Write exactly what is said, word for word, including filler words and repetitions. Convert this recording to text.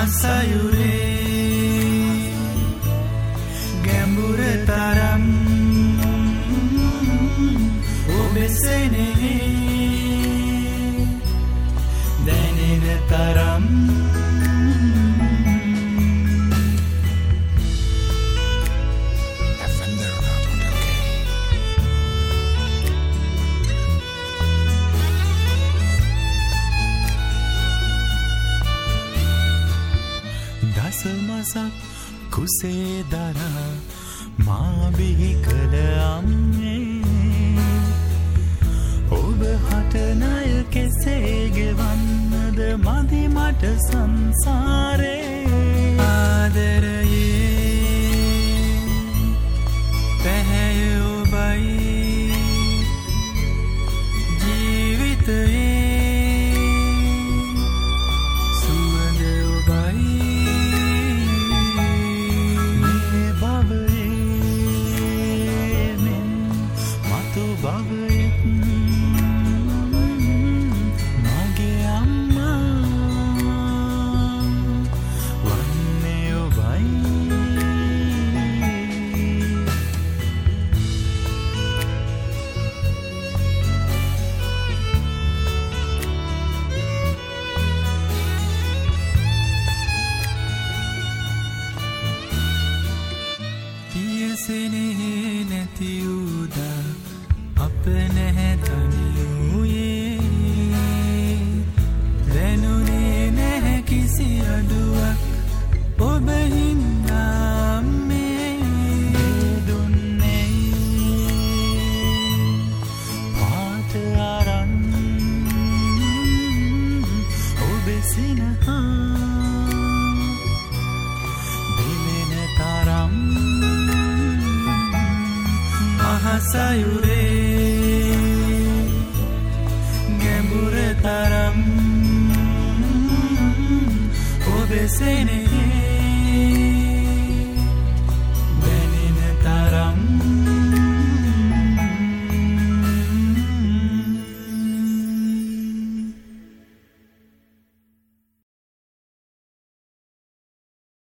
මහසයුරේ ගැඹුර තරම් ඔබෙසෙනෙහි දැනෙන තරම් දසමසක් කුසේ දරා මා බිහි කළ අම්මේ ඔබ හට ණය කෙසේ ගෙවන්නද මදි මට සංසාරේ ආදරයේ පැහැය ඔබයි ජීවිතයේ සිනෙහි නැති උදා අප නැහැ තනියුයේ දැනුනේ නැහැ කිසි අඩුවක් ඔබ හින්දා මේ දුන්නේ පාට අරන් ඔබ සිනහා දෙලෙන තරම් මහසයුරේ ගැඹුර තරම් ඔබෙසෙනෙහි